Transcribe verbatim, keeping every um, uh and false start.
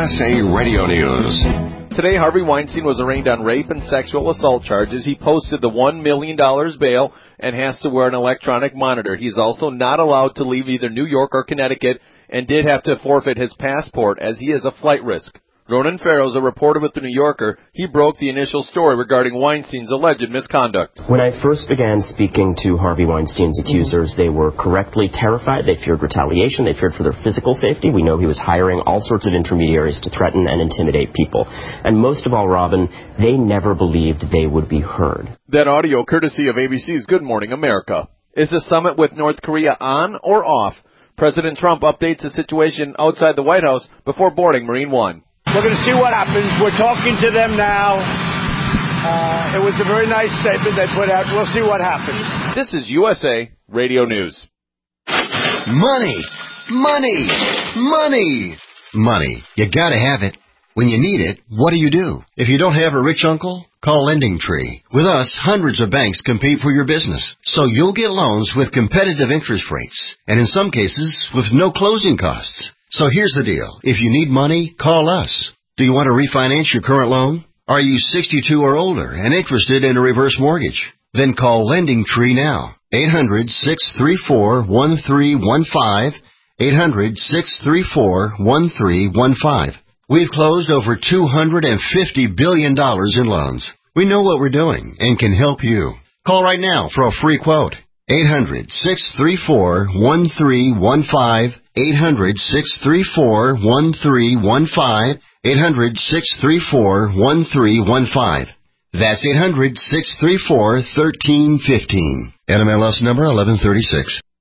S A Radio News. Today, Harvey Weinstein was arraigned on rape and sexual assault charges. He posted the one million dollars bail and has to wear an electronic monitor. He's also not allowed to leave either New York or Connecticut and did have to forfeit his passport as he is a flight risk. Ronan Farrow is a reporter with The New Yorker. He broke the initial story regarding Weinstein's alleged misconduct. When I first began speaking to Harvey Weinstein's accusers, they were correctly terrified. They feared retaliation. They feared for their physical safety. We know he was hiring all sorts of intermediaries to threaten and intimidate people. And most of all, Robin, they never believed they would be heard. That audio courtesy of A B C's Good Morning America. Is the summit with North Korea on or off? President Trump updates the situation outside the White House before boarding Marine One. We're going to see what happens. We're talking to them now. Uh, it was a very nice statement they put out. We'll see what happens. This is U S A Radio News. Money, money, money, money. You gotta have it. When you need it, what do you do? If you don't have a rich uncle, call Lending Tree. With us, hundreds of banks compete for your business, so you'll get loans with competitive interest rates, and in some cases, with no closing costs. So here's the deal. If you need money, call us. Do you want to refinance your current loan? Are you sixty-two or older and interested in a reverse mortgage? Then call Lending Tree now. eight hundred, six three four, one three one five. eight hundred, six three four, one three one five. We've closed over two hundred fifty billion dollars in loans. We know what we're doing and can help you. Call right now for a free quote. eight hundred, six three four, one three one five. eight hundred, six three four, one three one five. eight hundred, six three four, one three one five. That's eight hundred, six three four, one three one five. N M L S number eleven thirty-six.